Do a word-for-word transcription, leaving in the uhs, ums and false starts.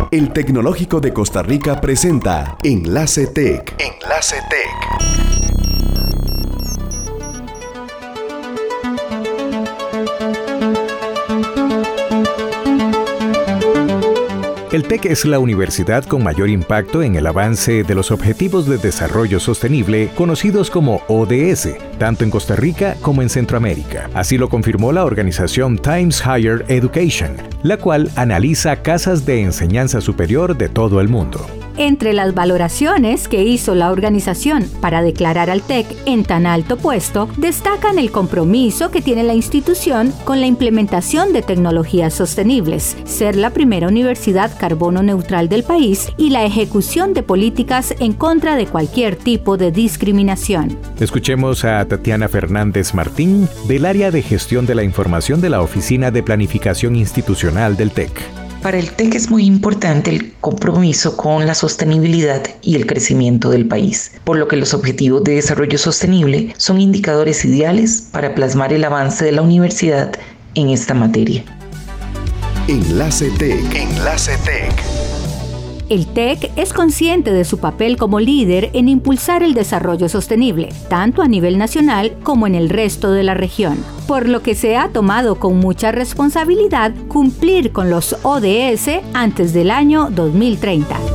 El Tecnológico de Costa Rica presenta Enlace Tech. Enlace Tech. El TEC es la universidad con mayor impacto en el avance de los Objetivos de Desarrollo Sostenible, conocidos como O D S, tanto en Costa Rica como en Centroamérica. Así lo confirmó la organización Times Higher Education, la cual analiza casas de enseñanza superior de todo el mundo. Entre las valoraciones que hizo la organización para declarar al TEC en tan alto puesto, destacan el compromiso que tiene la institución con la implementación de tecnologías sostenibles, ser la primera universidad carbono neutral del país y la ejecución de políticas en contra de cualquier tipo de discriminación. Escuchemos a Tatiana Fernández Martín, del área de gestión de la información de la Oficina de Planificación Institucional del TEC. Para el TEC es muy importante el compromiso con la sostenibilidad y el crecimiento del país, por lo que los Objetivos de Desarrollo Sostenible son indicadores ideales para plasmar el avance de la universidad en esta materia. Enlace Tech. Enlace Tech. El TEC es consciente de su papel como líder en impulsar el desarrollo sostenible, tanto a nivel nacional como en el resto de la región, por lo que se ha tomado con mucha responsabilidad cumplir con los O D S antes del año dos mil treinta.